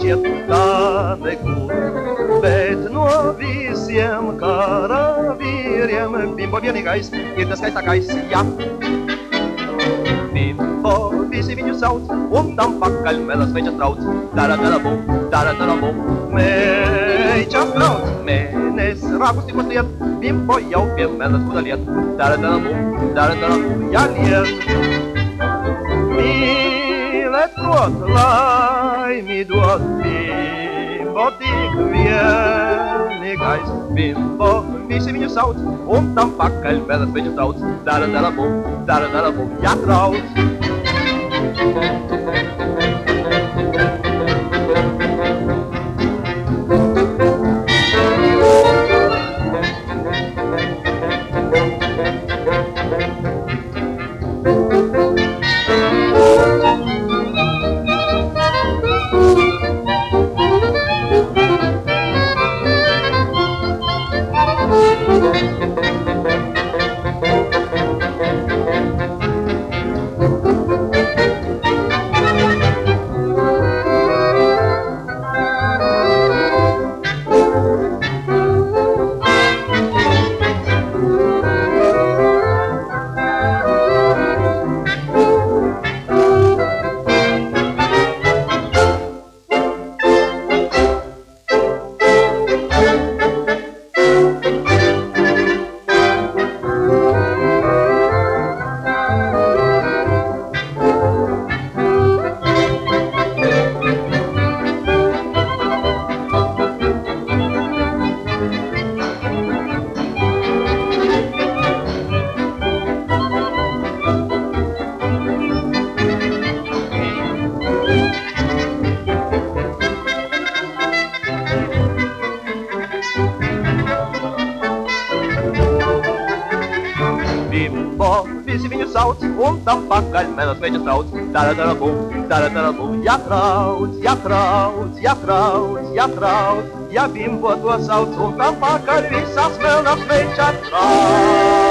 iet kā nekur. Bet no visiem karavīriem Bimbo vienīgais ir tas skaistākais, ja. Bimbo visi viņu sauc, un tam pakaļ melas veičas trauc. Dara-dara-bum, veičas trauc. Mēnes rākus tikko sliet, Bimbo jau pie melas kuda liet. Dara-dara-bum, ja liet. Mīlēt prot, laimi dod Bimbo tik vienīgais. Bimbo visi viņu sauc, un tam pakaļ melas veičas trauc. Dara-dara-bum, ja trauc. Bimbo visi viņu sauc, un tam pakaļ melas veičas trauc. Dara-dara-bum, ja trauc, ja trauc, ja trauc, ja trauc. Ja Bimbo to sauc, un tam pakaļ visas melas veičas trauc.